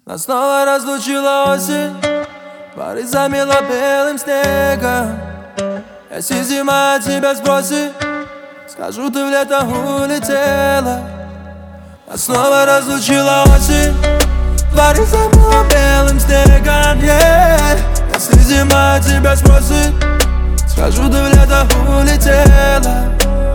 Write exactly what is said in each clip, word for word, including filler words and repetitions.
Нас снова разлучила осень, пары замело белым снегом. Если зима тебя спросит, скажу, ты в лето улетела. Нас снова разлучила осень, пары замело белым снегом, yeah. Если зима тебя спросит, скажу, ты в лето улетела.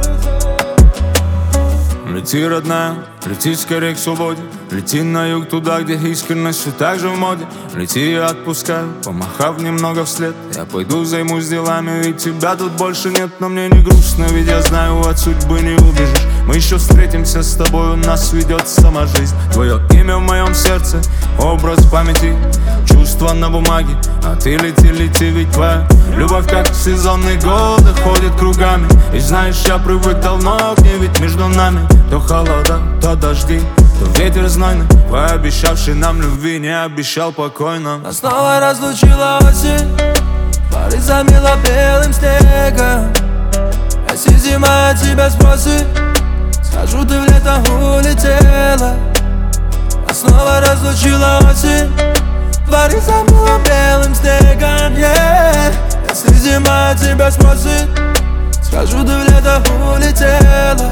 Лети, родная, лети скорее к свободе. Лети на юг, туда, где искренность все так же в моде. Лети, я отпускаю, помахав немного вслед. Я пойду займусь делами, ведь тебя тут больше нет. Но мне не грустно, ведь я знаю, от судьбы не убежишь. Мы еще встретимся с тобой, у нас ведет сама жизнь. Твое имя в моем сердце, образ в памяти, чувства на бумаге. А ты лети, лети, ведь твоя любовь, как сезонные годы, ходит кругами. И знаешь, я привык давно к ней, ведь между нами то холода, то дожди, то ветер знойный, пообещавший нам любви, не обещал покойно. Нас снова разлучила осень, пары замело белым снегом. Если зима тебя спросит, скажу, ты в лето улетела. Нас снова разлучила осень, пары замело белым снегом, yeah. Если зима тебя спросит, скажу, ты в лето улетела.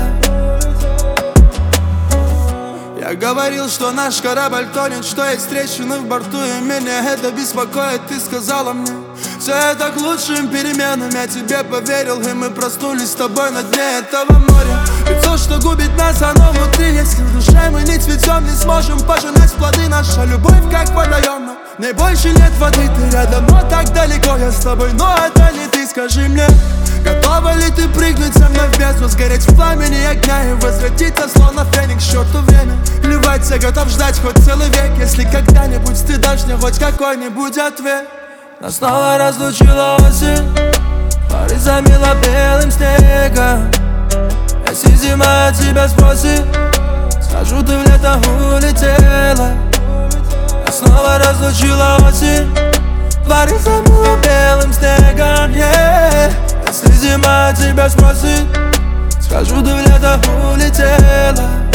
Я говорил, что наш корабль тонет, что есть трещины в борту, и меня это беспокоит. Ты сказала мне, все это к лучшим переменам. Я тебе поверил, и мы проснулись с тобой на дне этого моря. Ведь то, что губит нас, оно внутри. Если в душе мы не цветем, не сможем пожинать плоды. Наша любовь как водоем, но не больше нет воды. Ты рядом, но так далеко я с тобой, но это не ты. Скажи мне, готова ли ты прыгнуть со мной в бездну, сгореть в пламени огня и возвратиться, словно феникс, к черту время. Плевать, я готов ждать хоть целый век, если когда-нибудь ты дашь мне хоть какой-нибудь ответ. Нас снова разлучила осень, пары замело белым снегом. Если зима тебя спросит, скажу, ты в лето улетела. Нас снова разлучила осень, пары замело белым снегом, yeah. Если зима тебя спросит, скажу, ты в лето улетела.